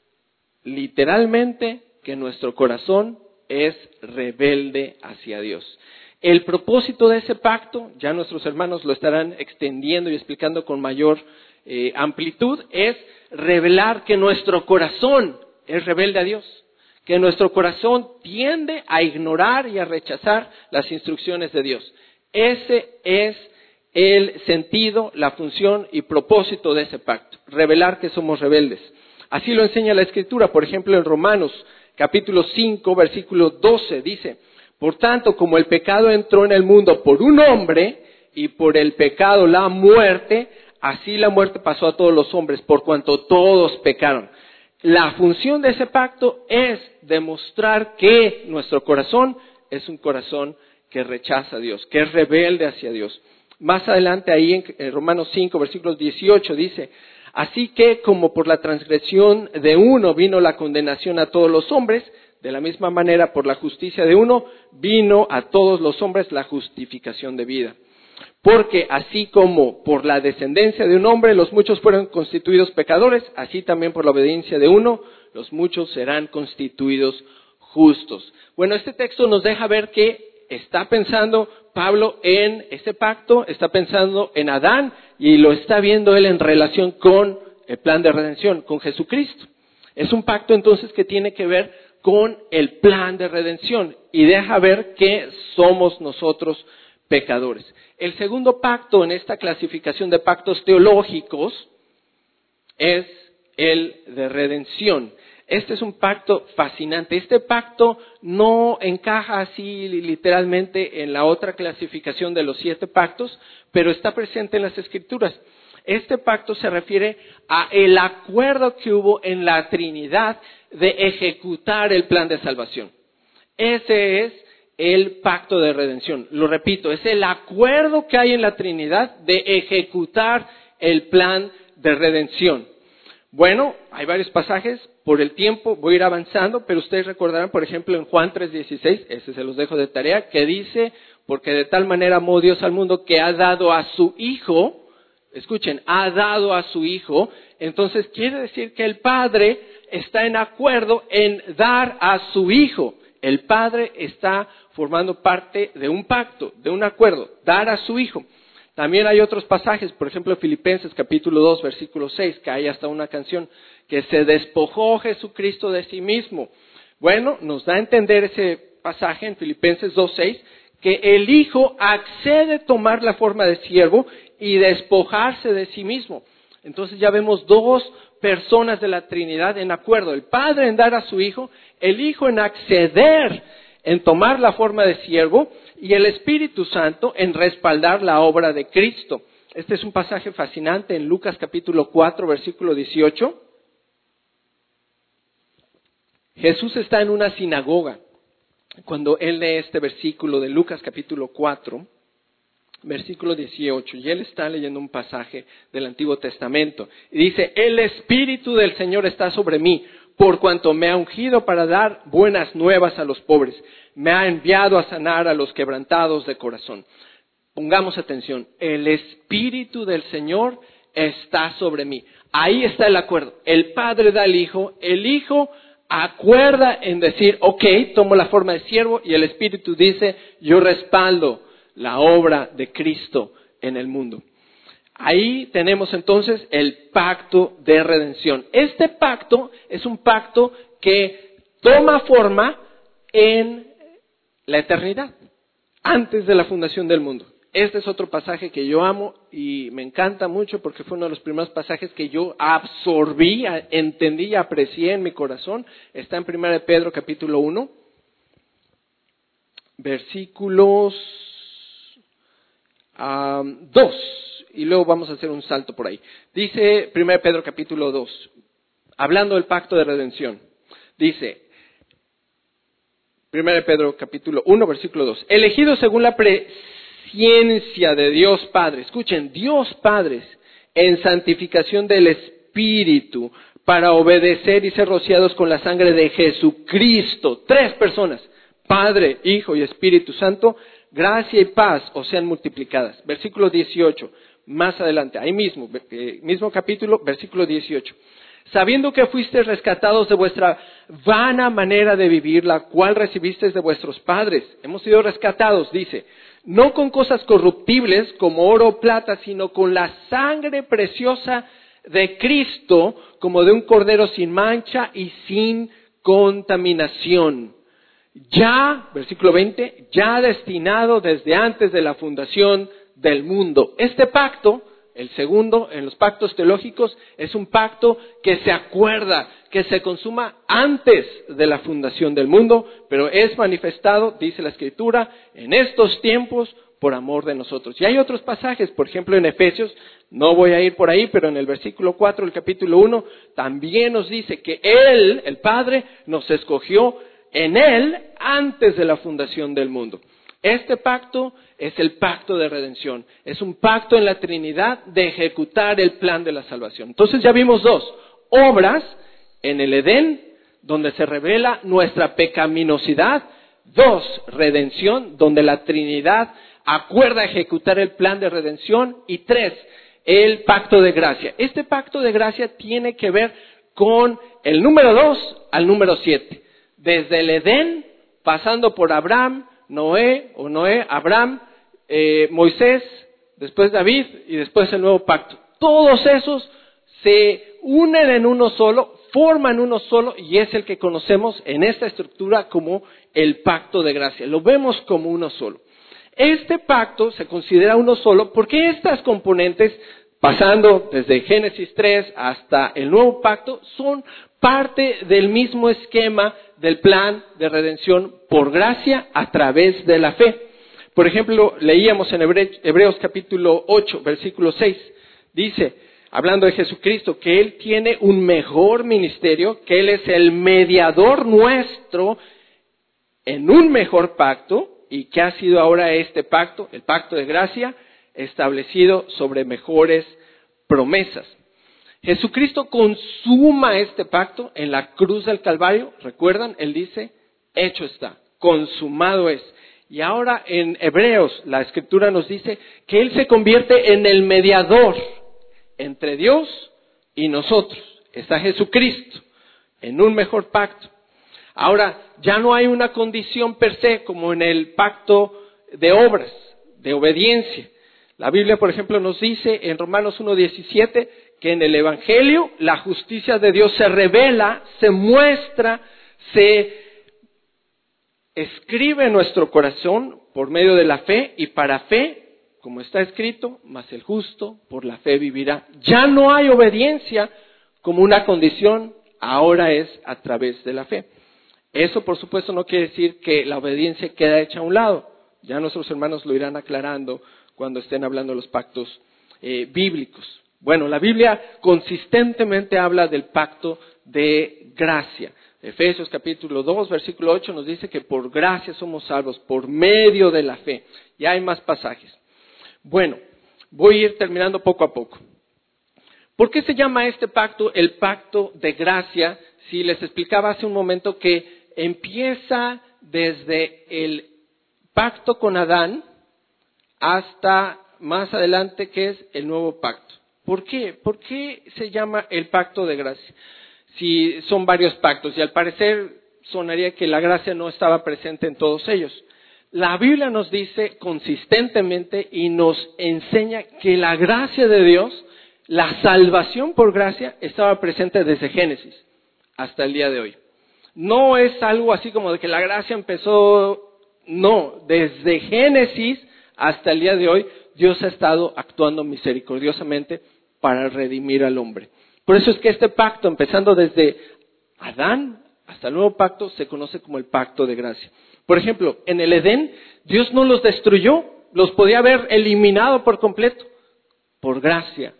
literalmente que nuestro corazón es rebelde hacia Dios. El propósito de ese pacto, ya nuestros hermanos lo estarán extendiendo y explicando con mayor eh, amplitud, es revelar que nuestro corazón es rebelde a Dios, que nuestro corazón tiende a ignorar y a rechazar las instrucciones de Dios. Ese es el sentido, la función y propósito de ese pacto, revelar que somos rebeldes. Así lo enseña la Escritura, por ejemplo en Romanos capítulo cinco, versículo doce, dice, por tanto, como el pecado entró en el mundo por un hombre, y por el pecado la muerte, así la muerte pasó a todos los hombres, por cuanto todos pecaron. La función de ese pacto es demostrar que nuestro corazón es un corazón que rechaza a Dios, que es rebelde hacia Dios. Más adelante ahí en Romanos cinco, versículos dieciocho dice, así que como por la transgresión de uno vino la condenación a todos los hombres, de la misma manera por la justicia de uno vino a todos los hombres la justificación de vida. Porque así como por la descendencia de un hombre los muchos fueron constituidos pecadores, así también por la obediencia de uno los muchos serán constituidos justos. Bueno, este texto nos deja ver que está pensando Pablo en este pacto, está pensando en Adán y lo está viendo él en relación con el plan de redención, con Jesucristo. Es un pacto entonces que tiene que ver con el plan de redención y deja ver que somos nosotros pecadores. El segundo pacto en esta clasificación de pactos teológicos es el de redención. Este es un pacto fascinante. Este pacto no encaja así literalmente en la otra clasificación de los siete pactos, pero está presente en las Escrituras. Este pacto se refiere a el acuerdo que hubo en la Trinidad de ejecutar el plan de salvación. Ese es el pacto de redención. Lo repito, es el acuerdo que hay en la Trinidad de ejecutar el plan de redención. Bueno, hay varios pasajes, por el tiempo voy a ir avanzando, pero ustedes recordarán, por ejemplo, en Juan tres dieciséis, ese se los dejo de tarea, que dice, porque de tal manera amó Dios al mundo que ha dado a su Hijo, escuchen, ha dado a su Hijo, entonces quiere decir que el Padre está en acuerdo en dar a su Hijo. El Padre está formando parte de un pacto, de un acuerdo, dar a su Hijo. También hay otros pasajes, por ejemplo, Filipenses capítulo dos, versículo seis, que hay hasta una canción, que se despojó Jesucristo de sí mismo. Bueno, nos da a entender ese pasaje en Filipenses dos, seis, que el Hijo accede a tomar la forma de siervo y despojarse de sí mismo. Entonces ya vemos dos personas de la Trinidad en acuerdo, el Padre en dar a su Hijo, el Hijo en acceder, en tomar la forma de siervo, y el Espíritu Santo en respaldar la obra de Cristo. Este es un pasaje fascinante en Lucas capítulo cuatro, versículo dieciocho. Jesús está en una sinagoga cuando él lee este versículo de Lucas capítulo cuatro, versículo dieciocho, y él está leyendo un pasaje del Antiguo Testamento. Y dice, el Espíritu del Señor está sobre mí, por cuanto me ha ungido para dar buenas nuevas a los pobres. Me ha enviado a sanar a los quebrantados de corazón. Pongamos atención, el Espíritu del Señor está sobre mí. Ahí está el acuerdo. El Padre da al Hijo, el Hijo acuerda en decir, ok, tomo la forma de siervo, y el Espíritu dice, yo respaldo la obra de Cristo en el mundo. Ahí tenemos entonces el pacto de redención. Este pacto es un pacto que toma forma en la eternidad, antes de la fundación del mundo. Este es otro pasaje que yo amo y me encanta mucho porque fue uno de los primeros pasajes que yo absorbí, entendí y aprecié en mi corazón. Está en primera de Pedro capítulo uno, versículos um, dos, y luego vamos a hacer un salto por ahí. Dice primera de Pedro capítulo dos, hablando del pacto de redención, dice, primera de Pedro capítulo uno, versículo dos, elegidos según la presciencia de Dios Padre, escuchen, Dios Padre, en santificación del Espíritu, para obedecer y ser rociados con la sangre de Jesucristo. Tres personas, Padre, Hijo y Espíritu Santo, gracia y paz os sean multiplicadas. Versículo dieciocho, más adelante, ahí mismo, eh, mismo capítulo, versículo dieciocho. Sabiendo que fuisteis rescatados de vuestra vana manera de vivir, la cual recibisteis de vuestros padres. Hemos sido rescatados, dice, no con cosas corruptibles como oro o plata, sino con la sangre preciosa de Cristo, como de un cordero sin mancha y sin contaminación. Ya, versículo veinte, ya destinado desde antes de la fundación del mundo. Este pacto, el segundo en los pactos teológicos, es un pacto que se acuerda, que se consuma antes de la fundación del mundo, pero es manifestado, dice la Escritura, en estos tiempos por amor de nosotros. Y hay otros pasajes, por ejemplo en Efesios, no voy a ir por ahí, pero en el versículo cuatro del capítulo uno, también nos dice que Él, el Padre, nos escogió en Él antes de la fundación del mundo. Este pacto es el pacto de redención. Es un pacto en la Trinidad de ejecutar el plan de la salvación. Entonces ya vimos dos. Obras en el Edén, donde se revela nuestra pecaminosidad. Dos, redención, donde la Trinidad acuerda ejecutar el plan de redención. Y tres, el pacto de gracia. Este pacto de gracia tiene que ver con el número dos al número siete. Desde el Edén, pasando por Abraham, Noé, o Noé, Abraham, eh, Moisés, después David y después el nuevo pacto. Todos esos se unen en uno solo, forman uno solo y es el que conocemos en esta estructura como el pacto de gracia. Lo vemos como uno solo. Este pacto se considera uno solo porque estas componentes, pasando desde Génesis tres hasta el nuevo pacto, son parte del mismo esquema del plan de redención por gracia a través de la fe. Por ejemplo, leíamos en Hebreos capítulo ocho, versículo seis, dice, hablando de Jesucristo, que Él tiene un mejor ministerio, que Él es el mediador nuestro en un mejor pacto, y que ha sido ahora este pacto, el pacto de gracia, establecido sobre mejores promesas. Jesucristo consuma este pacto en la cruz del Calvario. ¿Recuerdan? Él dice, hecho está, consumado es. Y ahora en Hebreos la Escritura nos dice que Él se convierte en el mediador entre Dios y nosotros. Está Jesucristo en un mejor pacto. Ahora, ya no hay una condición per se como en el pacto de obras, de obediencia. La Biblia, por ejemplo, nos dice en Romanos uno diecisiete que en el Evangelio la justicia de Dios se revela, se muestra, se escribe en nuestro corazón por medio de la fe, y para fe, como está escrito, mas el justo por la fe vivirá. Ya no hay obediencia como una condición, ahora es a través de la fe. Eso, por supuesto, no quiere decir que la obediencia queda hecha a un lado. Ya nuestros hermanos lo irán aclarando cuando estén hablando de los pactos eh, bíblicos. Bueno, la Biblia consistentemente habla del pacto de gracia. Efesios capítulo dos, versículo ocho nos dice que por gracia somos salvos, por medio de la fe. Ya hay más pasajes. Bueno, voy a ir terminando poco a poco. ¿Por qué se llama este pacto el pacto de gracia? Si les explicaba hace un momento que empieza desde el pacto con Adán hasta más adelante, que es el nuevo pacto. ¿Por qué? ¿Por qué se llama el pacto de gracia? Si son varios pactos, y al parecer sonaría que la gracia no estaba presente en todos ellos. La Biblia nos dice consistentemente y nos enseña que la gracia de Dios, la salvación por gracia, estaba presente desde Génesis hasta el día de hoy. No es algo así como de que la gracia empezó, no, desde Génesis hasta el día de hoy, Dios ha estado actuando misericordiosamente para redimir al hombre. Por eso es que este pacto, empezando desde Adán hasta el nuevo pacto, se conoce como el pacto de gracia. Por ejemplo, en el Edén, Dios no los destruyó, los podía haber eliminado por completo. Por gracia,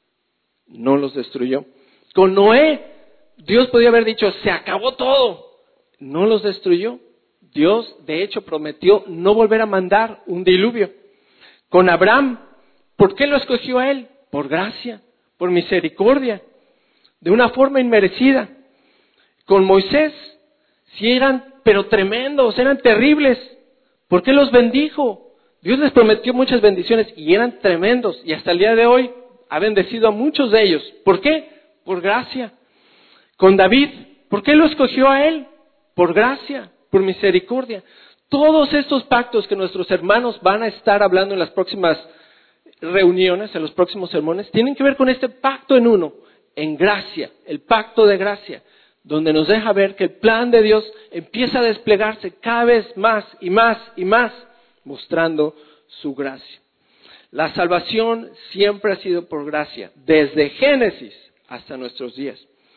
no los destruyó. Con Noé, Dios podía haber dicho, se acabó todo. No los destruyó. Dios, de hecho, prometió no volver a mandar un diluvio. Con Abraham, ¿por qué lo escogió a él? Por gracia, por misericordia, de una forma inmerecida. Con Moisés, si eran, pero tremendos, eran terribles, ¿por qué los bendijo? Dios les prometió muchas bendiciones y eran tremendos, y hasta el día de hoy ha bendecido a muchos de ellos. ¿Por qué? Por gracia. Con David, ¿por qué lo escogió a él? Por gracia, por misericordia. Todos estos pactos que nuestros hermanos van a estar hablando en las próximas reuniones, en los próximos sermones, tienen que ver con este pacto en uno, en gracia, el pacto de gracia, donde nos deja ver que el plan de Dios empieza a desplegarse cada vez más y más y más, mostrando su gracia. La salvación siempre ha sido por gracia, desde Génesis hasta nuestros días.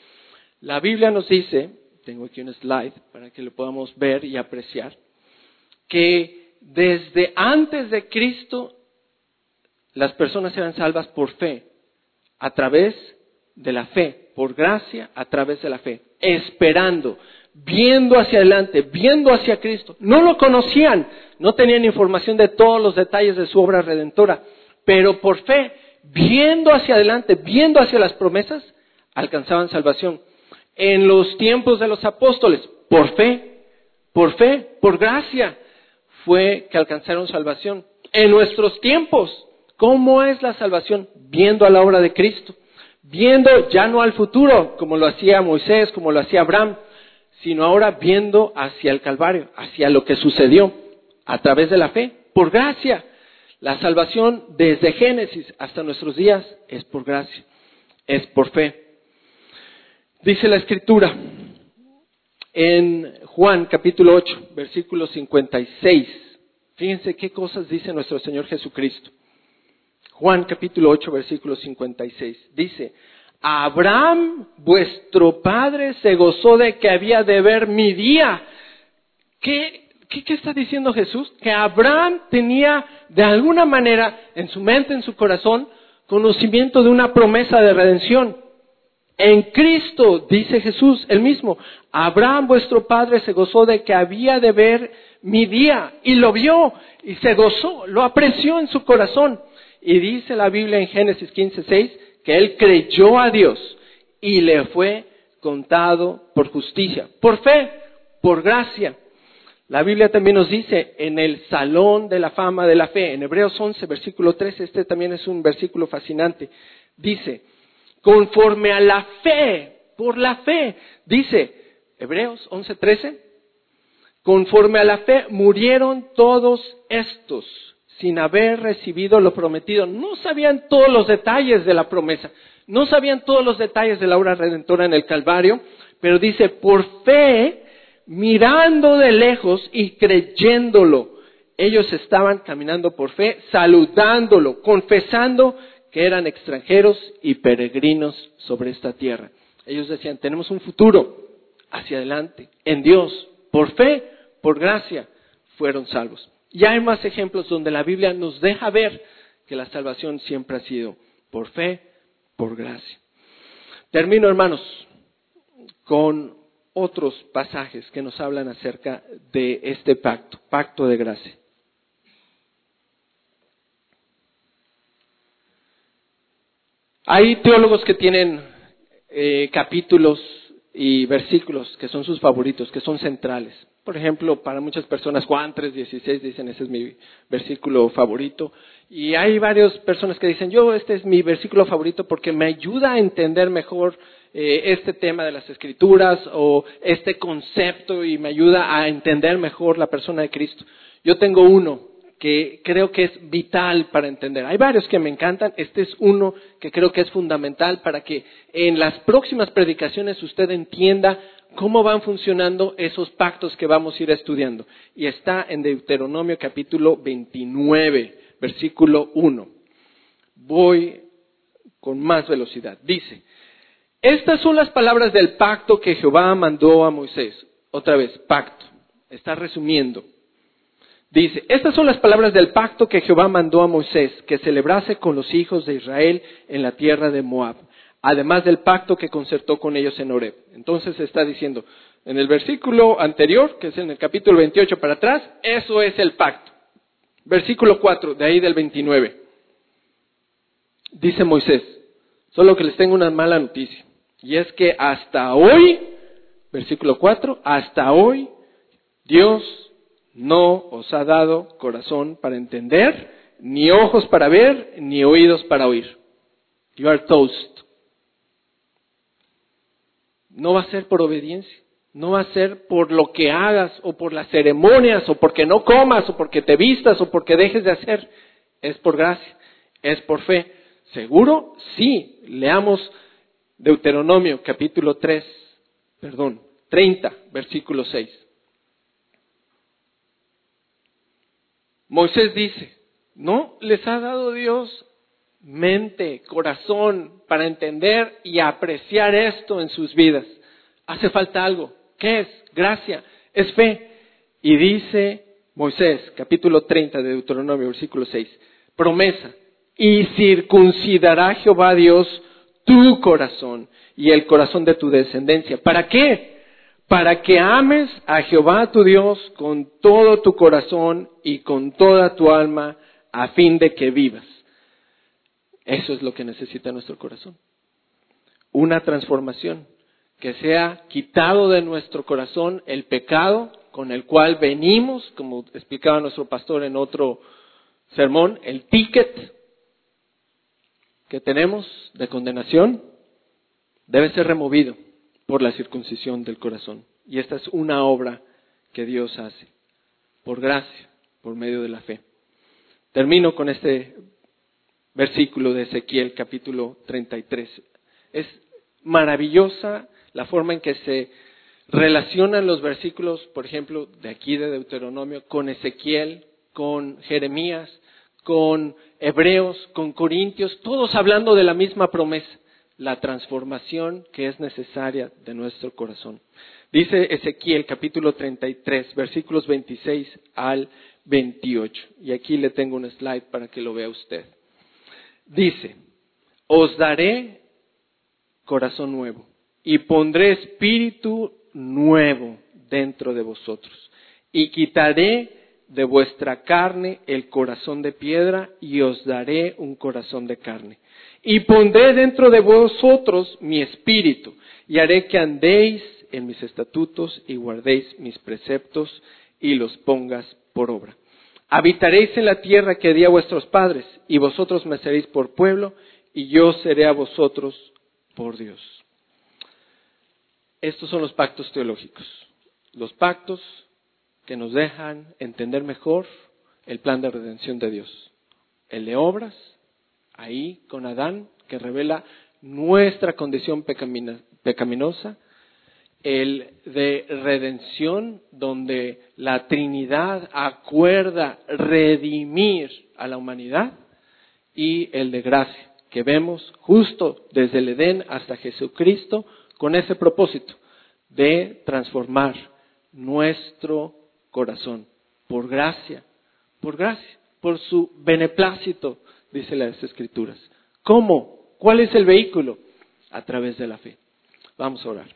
La Biblia nos dice, tengo aquí un slide para que lo podamos ver y apreciar, que desde antes de Cristo las personas eran salvas por fe, a través de la fe, por gracia, a través de la fe, esperando, viendo hacia adelante, viendo hacia Cristo. No lo conocían, no tenían información de todos los detalles de su obra redentora, pero por fe, viendo hacia adelante, viendo hacia las promesas, alcanzaban salvación. En los tiempos de los apóstoles, por fe, por fe, por gracia, fue que alcanzaron salvación. En nuestros tiempos, ¿cómo es la salvación? Viendo a la obra de Cristo, viendo ya no al futuro, como lo hacía Moisés, como lo hacía Abraham, sino ahora viendo hacia el Calvario, hacia lo que sucedió a través de la fe, por gracia. La salvación desde Génesis hasta nuestros días es por gracia, es por fe. Dice la Escritura en Juan capítulo ocho, versículo cincuenta y seis. Fíjense qué cosas dice nuestro Señor Jesucristo. Juan capítulo ocho, versículo cincuenta y seis. Dice, Abraham, vuestro padre, se gozó de que había de ver mi día. ¿Qué, qué, qué está diciendo Jesús? Que Abraham tenía de alguna manera en su mente, en su corazón, conocimiento de una promesa de redención. En Cristo, dice Jesús, el mismo, Abraham vuestro padre se gozó de que había de ver mi día, y lo vio, y se gozó, lo apreció en su corazón. Y dice la Biblia en Génesis quince seis, que él creyó a Dios, y le fue contado por justicia, por fe, por gracia. La Biblia también nos dice en el Salón de la Fama de la Fe, en Hebreos once, versículo trece, este también es un versículo fascinante, dice, conforme a la fe, por la fe, dice, Hebreos once trece. Conforme a la fe murieron todos estos sin haber recibido lo prometido. No sabían todos los detalles de la promesa, no sabían todos los detalles de la obra redentora en el Calvario, pero dice, por fe, mirando de lejos y creyéndolo, ellos estaban caminando por fe, saludándolo, confesando que eran extranjeros y peregrinos sobre esta tierra. Ellos decían, tenemos un futuro hacia adelante, en Dios, por fe, por gracia, fueron salvos. Y hay más ejemplos donde la Biblia nos deja ver que la salvación siempre ha sido por fe, por gracia. Termino, hermanos, con otros pasajes que nos hablan acerca de este pacto, pacto de gracia. Hay teólogos que tienen eh, capítulos y versículos que son sus favoritos, que son centrales. Por ejemplo, para muchas personas, Juan tres dieciséis dicen, ese es mi versículo favorito. Y hay varias personas que dicen, yo este es mi versículo favorito porque me ayuda a entender mejor eh, este tema de las Escrituras o este concepto y me ayuda a entender mejor la persona de Cristo. Yo tengo uno que creo que es vital para entender. Hay varios que me encantan, este es uno que creo que es fundamental para que en las próximas predicaciones usted entienda cómo van funcionando esos pactos que vamos a ir estudiando. Y está en Deuteronomio capítulo veintinueve, versículo uno. Voy con más velocidad. Dice, estas son las palabras del pacto que Jehová mandó a Moisés. Otra vez, pacto. Está resumiendo. Dice, estas son las palabras del pacto que Jehová mandó a Moisés, que celebrase con los hijos de Israel en la tierra de Moab, además del pacto que concertó con ellos en Horeb. Entonces está diciendo, en el versículo anterior, que es en el capítulo veintiocho para atrás, eso es el pacto. Versículo cuatro, de ahí del veintinueve. Dice Moisés, solo que les tengo una mala noticia, y es que hasta hoy, versículo cuatro, hasta hoy, Dios no os ha dado corazón para entender, ni ojos para ver, ni oídos para oír. You are toast. No va a ser por obediencia, no va a ser por lo que hagas, o por las ceremonias, o porque no comas, o porque te vistas, o porque dejes de hacer. Es por gracia, es por fe. ¿Seguro? Sí. Leamos Deuteronomio capítulo tres, perdón, treinta, versículo seis. Moisés dice, ¿no les ha dado Dios mente, corazón para entender y apreciar esto en sus vidas? Hace falta algo. ¿Qué es? Gracia, es fe. Y dice Moisés, capítulo treinta de Deuteronomio, versículo seis, promesa, y circuncidará Jehová Dios tu corazón y el corazón de tu descendencia. ¿Para qué? Para que ames a Jehová tu Dios con todo tu corazón y con toda tu alma, a fin de que vivas. Eso es lo que necesita nuestro corazón. Una transformación, que sea quitado de nuestro corazón el pecado con el cual venimos, como explicaba nuestro pastor en otro sermón, el ticket que tenemos de condenación debe ser removido por la circuncisión del corazón. Y esta es una obra que Dios hace, por gracia, por medio de la fe. Termino con este versículo de Ezequiel, capítulo treinta y tres. Es maravillosa la forma en que se relacionan los versículos, por ejemplo, de aquí de Deuteronomio, con Ezequiel, con Jeremías, con Hebreos, con Corintios, todos hablando de la misma promesa, la transformación que es necesaria de nuestro corazón. Dice Ezequiel capítulo treinta y tres, versículos veintiséis al veintiocho. Y aquí le tengo un slide para que lo vea usted. Dice, os daré corazón nuevo y pondré espíritu nuevo dentro de vosotros. Y quitaré de vuestra carne el corazón de piedra y os daré un corazón de carne. Y pondré dentro de vosotros mi espíritu y haré que andéis en mis estatutos y guardéis mis preceptos y los pongas por obra. Habitaréis en la tierra que di a vuestros padres y vosotros me seréis por pueblo y yo seré a vosotros por Dios. estos son los pactos teológicos. Los pactos que nos dejan entender mejor el plan de redención de Dios. El de obras, ahí con Adán, que revela nuestra condición pecamina, pecaminosa. El de redención, donde la Trinidad acuerda redimir a la humanidad. Y el de gracia, que vemos justo desde el Edén hasta Jesucristo, con ese propósito de transformar nuestro corazón. Por gracia, por gracia, por su beneplácito, dice las Escrituras. ¿Cómo? ¿Cuál es el vehículo? A través de la fe. Vamos a orar.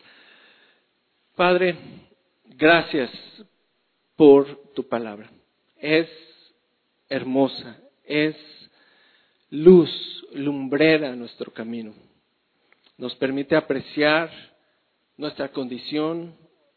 Padre, gracias por tu palabra. Es hermosa, es luz, lumbrera nuestro camino. Nos permite apreciar nuestra condición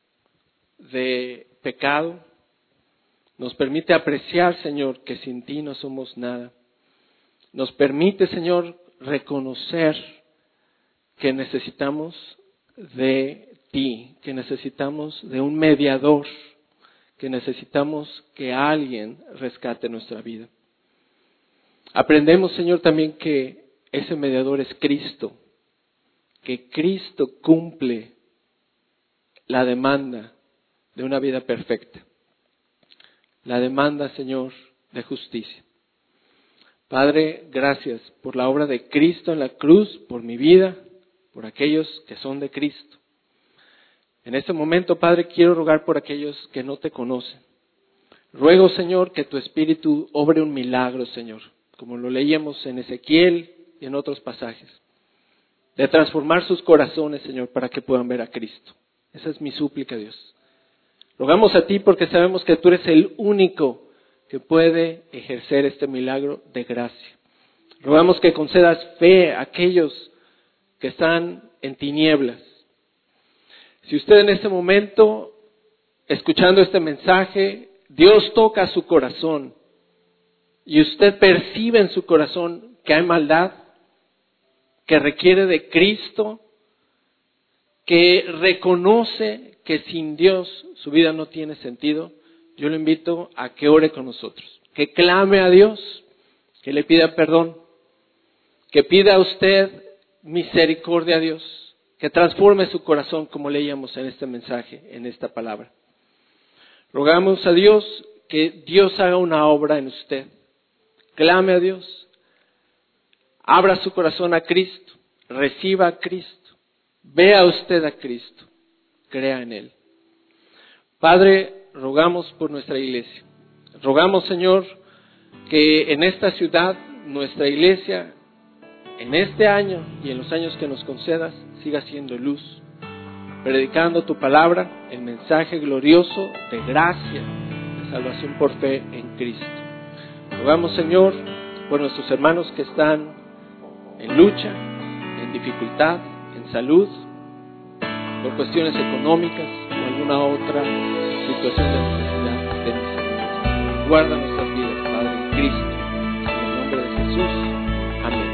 de pecado. Nos permite apreciar, Señor, que sin ti no somos nada. Nos permite, Señor, reconocer que necesitamos de ti, que necesitamos de un mediador, que necesitamos que alguien rescate nuestra vida. Aprendemos, Señor, también que ese mediador es Cristo, que Cristo cumple la demanda de una vida perfecta, la demanda, Señor, de justicia. Padre, gracias por la obra de Cristo en la cruz, por mi vida, por aquellos que son de Cristo. En este momento, Padre, quiero rogar por aquellos que no te conocen. Ruego, Señor, que tu Espíritu obre un milagro, Señor, como lo leíamos en Ezequiel y en otros pasajes, de transformar sus corazones, Señor, para que puedan ver a Cristo. Esa es mi súplica, Dios. Rogamos a ti porque sabemos que tú eres el único que puede ejercer este milagro de gracia. Rogamos que concedas fe a aquellos que están en tinieblas. Si usted en este momento, escuchando este mensaje, Dios toca su corazón y usted percibe en su corazón que hay maldad, que requiere de Cristo, que reconoce que sin Dios su vida no tiene sentido, yo le invito a que ore con nosotros, que clame a Dios, que le pida perdón, que pida a usted misericordia a Dios, que transforme su corazón como leíamos en este mensaje, en esta palabra. Rogamos a Dios que Dios haga una obra en usted. Clame a Dios, abra su corazón a Cristo, reciba a Cristo, vea usted a Cristo, crea en Él. Padre, rogamos por nuestra iglesia. Rogamos, Señor, que en esta ciudad, nuestra iglesia, en este año y en los años que nos concedas, siga siendo luz, predicando tu palabra, el mensaje glorioso de gracia, de salvación por fe en Cristo. Rogamos, Señor, por nuestros hermanos que están en lucha, en dificultad, en salud, por cuestiones económicas o alguna otra situación de necesidad de misericordia. Guarda nuestras vidas, Padre, en Cristo. En el nombre de Jesús. Amén.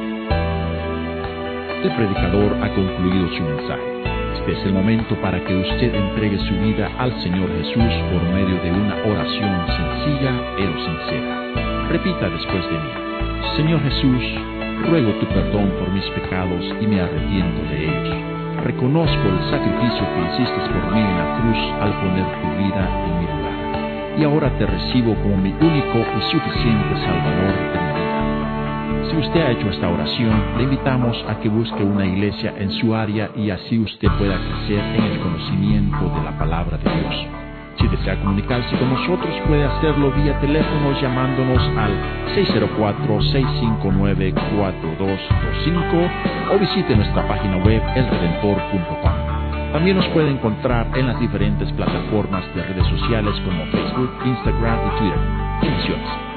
El predicador ha concluido su mensaje. Este es el momento para que usted entregue su vida al Señor Jesús por medio de una oración sencilla pero sincera. Repita después de mí: Señor Jesús, ruego tu perdón por mis pecados y me arrepiento de ellos. Reconozco el sacrificio que hiciste por mí en la cruz al poner tu vida en mi lugar. Y ahora te recibo como mi único y suficiente Salvador de mi vida. Si usted ha hecho esta oración, le invitamos a que busque una iglesia en su área y así usted pueda crecer en el conocimiento de la palabra de Dios. Si desea comunicarse con nosotros, puede hacerlo vía teléfono llamándonos al seis cero cuatro, seis cinco nueve, cuatro dos dos cinco o visite nuestra página web el redentor punto com. También nos puede encontrar en las diferentes plataformas de redes sociales como Facebook, Instagram y Twitter. Bendiciones.